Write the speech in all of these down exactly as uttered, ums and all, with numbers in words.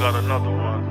got another one.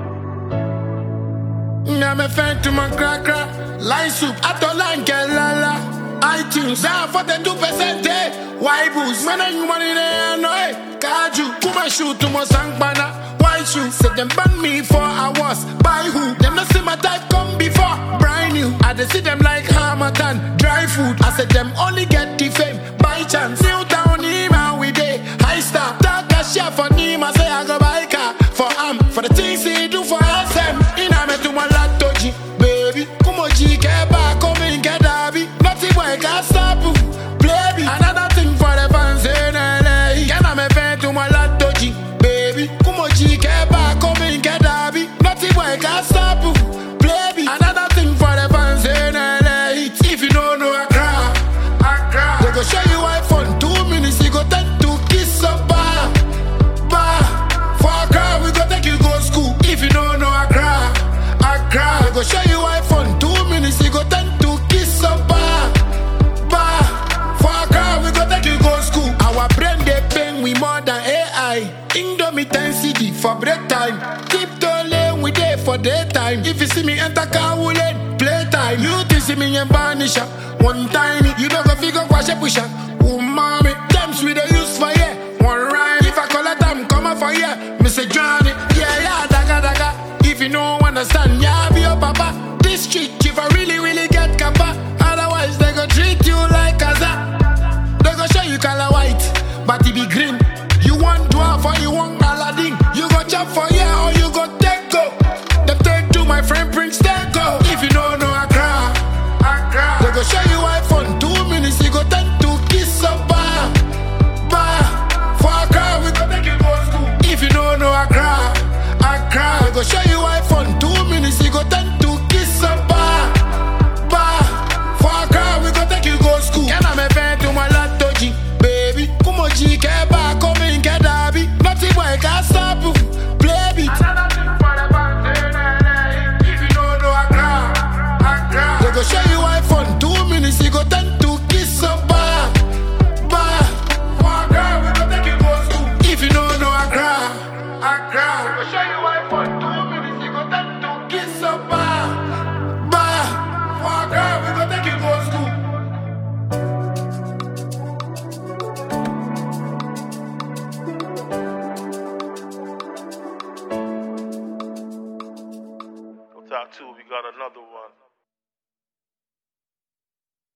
I'm a fan to my crack crack. Line soup, I don't like it, la la. iTunes, down forty-two percent day. Why boost? Man, I money there, no eh. Kaju, Kuma shoot to my sang banner. Why shoot? Said them ban me for hours. By who? Them not see my type come before. Brand new, I dey see them like Hamilton. Dry food, I said them only get the fame by chance. New town, Nima, we day. High star, talk a share for Nima. Say I go buy car for am. For the things he do for S M. In a me to my latoji, baby. Kumoji, get back, come in, get Abby. Nothing boy, got stop. Baby, another thing for the fans in L A. Can I me fan to my latoji, baby. Kumoji, get back, come in, get Abby. Nothing boy, got stop. Baby, another thing for the fans in L A. If you don't know, I cry, I cry. They go show you iPhone, two minutes, you go tend to kiss a bar. Bar, for a cry, we go take you go school. If you don't know, I cry, I cry. They go show you iPhone, two minutes, you go tend to kiss a bar. Bar, for a cry, we go take you go school. Our brain, they bang, we more than A I. Indomie ten C D for break time. Tiptoe lane, we there for daytime. If you see me enter car, we let playtime. You think see me in Banisha. One time, you don't go figure wash a pusher. Oh, mommy, times we the use for yeah. One rhyme, if I call a time, come up for yeah. Mister Johnny, yeah, yeah, daga, daga. If you don't understand, yeah, be your papa. This street, if I really, really get kappa. Otherwise, they go treat you like a za. They go show you color white, but it be green.